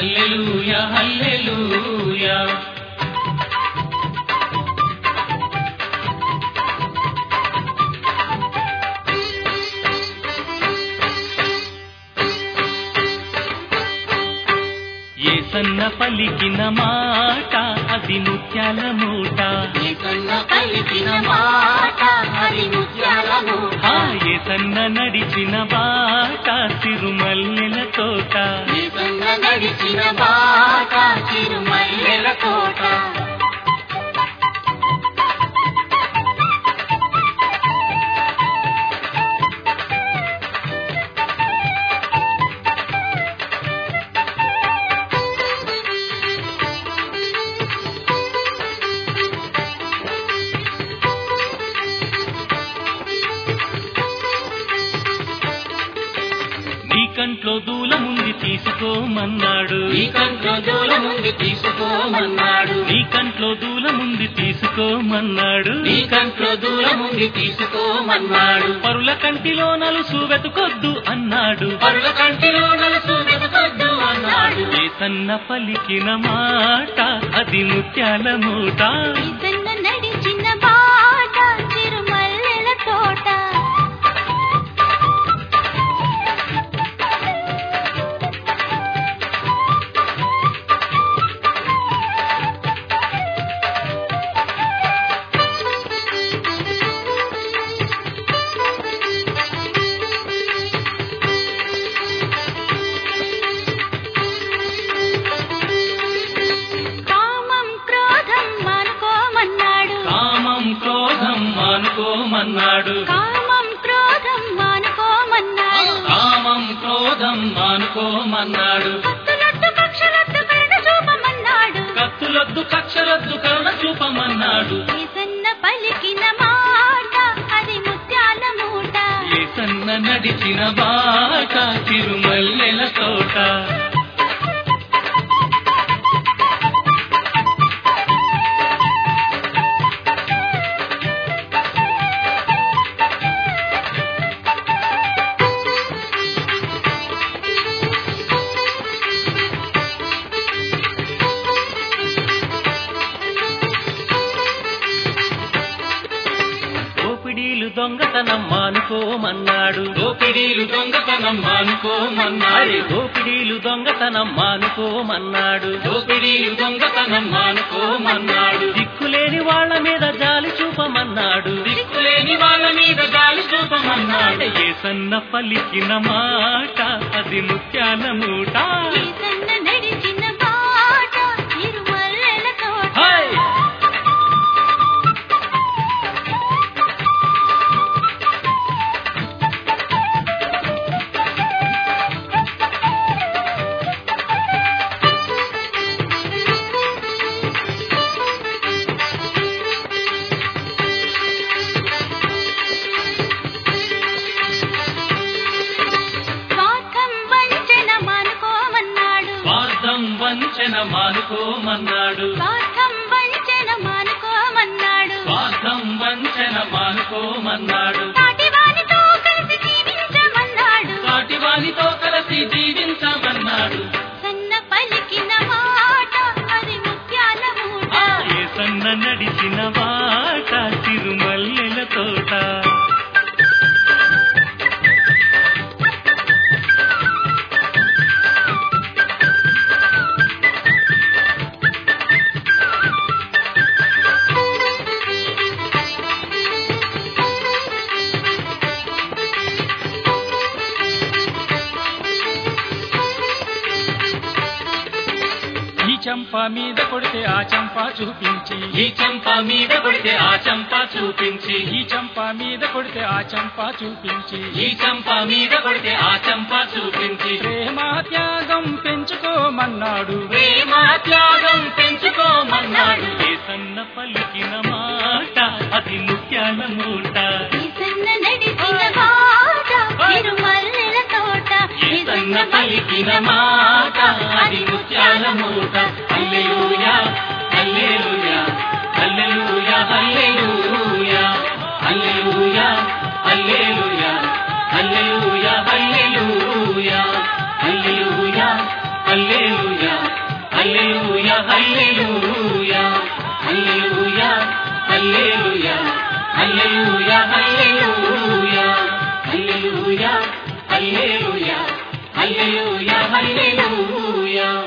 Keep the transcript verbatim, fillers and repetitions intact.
హల్లెలూయా హల్లెలూయా. యేసన్న పలికిన మాట అది ముత్యాల మూట, యేసన్న పలికిన మాట అది ముత్యాల మూట, యేసన్న నడిచిన బాట తిరుమల్లెల తోట, యేసన్న నడిచిన బాట తిరుమల్లెల తోట. నీ కంట్లో దూలముంది తీసుకోమన్నాడు, నీ కంట్లో దూలముంది తీసుకోమన్నాడు, నీ కంట్లో దూలముంది తీసుకోమన్నాడు, నీ కంట్లో దూలముంది తీసుకోమన్నాడు. పరుల కంటిలో నలుసు వెతుకొద్దు అన్నాడు, పరుల కంటిలో నలుసు వెతుకొద్దు అన్నాడు. యేసన్న పలికిన మాట అది ముత్యాల మూట, యేసన్న నడిచిన బాట తిరుమల్లెల తోట. మానుకోమన్నాడు, కామం క్రోధం మానుకోమన్నాడు, కామం క్రోధం మానుకోమన్నాడు, కత్తులొద్దు కక్షలొద్దు కరుణ చూపమన్నాడు, కత్తులొద్దు కక్షలొద్దు కరుణ చూపమన్నాడు. యేసన్న పలికిన మాట అది ముత్యాల మూట, యేసన్న నడిచిన బాట తిరుమల్లెల తోట. దోపిడీలు దొంగతనం మానుకోమన్నాడు, దోపిడీలు దొంగతనం మానుకోమన్నాడు, దోపిడీలు దొంగతనం మానుకోమన్నాడు, దోపిడీలు దొంగతనం మానుకోమన్నాడు. దిక్కులేని వాళ్ళ మీద జాలి చూపమన్నాడు, దిక్కులేని వాళ్ళ మీద జాలి చూపమన్నాడు. యేసన్న పలికిన మాట అది ముత్యాల మూట, యేసన్న నడిచిన బాట తిరుమల్లెల తోట. హై! స్వార్థం వంచన మానుకోమన్నాడు, స్వార్థం వంచన మానుకోమన్నాడు, స్వార్థం వంచన మానుకోమన్నాడు, సాటివానితో కలిసి జీవించమన్నాడు, సాటివానితో కలిసి జీవించమన్నాడు. సన్న పలికిన మాట అది ముత్యాల మూట, యేసన్న నడిచిన బాట తిరుమల్లెల తోట. ఈ చంప మీద కొడితే ఆ చంప చూపించి, ఈ చెంప మీద కొడితే ఆ చెంప చూపించి, ఈ చంప మీద కొడితే ఆ చంప చూపించి, ఈ చెంప మీద కొడితే ఆ చెంప చూపించి, ప్రేమ త్యాగం పెంచుకోమన్నాడు, ప్రేమ త్యాగం పెంచుకోమన్నాడు. యేసన్న పలికిన మాట అది ముత్యాల మూట, యేసన్న నడిచిన బాట తిరుమల్లెల తోట, యేసన్న పలికిన మాట అది ముత్యాల మూట. హల్లెలూయా హల్లెలూయా హల్లెలూయా హల్లెలూయా హల్లెలూయా హల్లెలూయా హల్లెలూయా హల్లెలూయా హల్లెలూయా హల్లెలూయా హల్లెలూయా హల్లెలూయా హల్లెలూయా హల్లెలూయా హల్లెలూయా హల్లెలూయా హల్లెలూయా హల్లెలూయా హల్లెలూయా